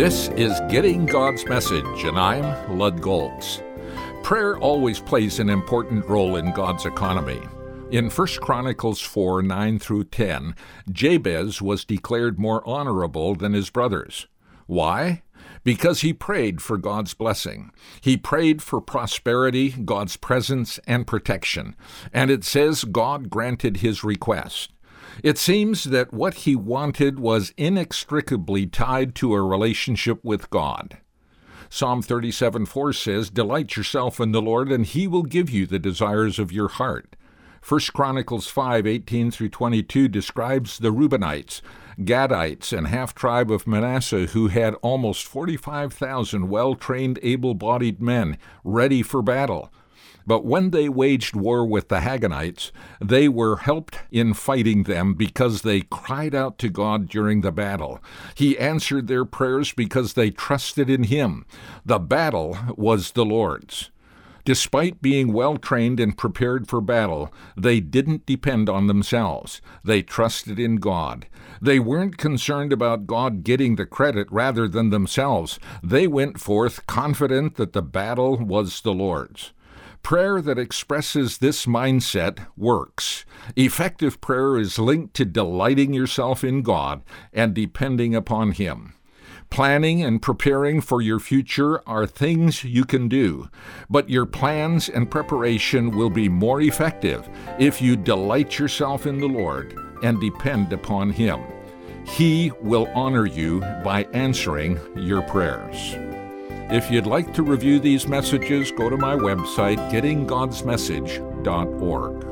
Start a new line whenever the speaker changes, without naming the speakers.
This is Getting God's Message, and I'm Lud Goltz. Prayer always plays an important role in God's economy. In 1 Chronicles 4, 9 through 10, Jabez was declared more honorable than his brothers. Why? Because he prayed for God's blessing. He prayed for prosperity, God's presence, and protection. And it says God granted his request. It seems that what he wanted was inextricably tied to a relationship with God. Psalm 37:4 says, "Delight yourself in the Lord, and he will give you the desires of your heart." 1 Chronicles 5, 18 through 22 describes the Reubenites, Gadites, and half-tribe of Manasseh who had almost 45,000 well-trained, able-bodied men ready for battle. But when they waged war with the Haganites, they were helped in fighting them because they cried out to God during the battle. He answered their prayers because they trusted in him. The battle was the Lord's. Despite being well-trained and prepared for battle, they didn't depend on themselves. They trusted in God. They weren't concerned about God getting the credit rather than themselves. They went forth confident that the battle was the Lord's. Prayer that expresses this mindset works. Effective prayer is linked to delighting yourself in God and depending upon him. Planning and preparing for your future are things you can do, but your plans and preparation will be more effective if you delight yourself in the Lord and depend upon him. He will honor you by answering your prayers. If you'd like to review these messages, go to my website, gettinggodsmessage.org.